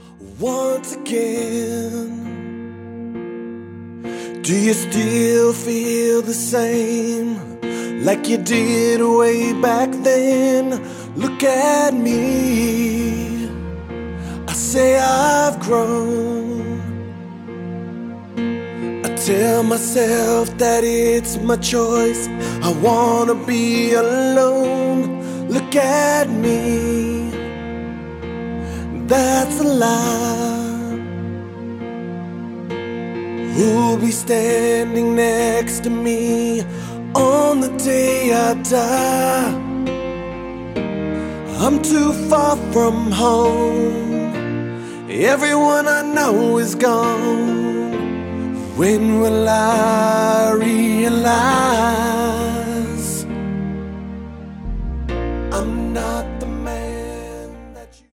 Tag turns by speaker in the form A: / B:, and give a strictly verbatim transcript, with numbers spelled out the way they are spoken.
A: once again. Do you still feel the same like you did way back then? Look at me, I say I've grown. I tell myself that it's my choice, I wanna be alone. Look at me, that's a lie. Who'll be standing next to me on the day I die? I'm too far from home, everyone I know is gone. When will I realize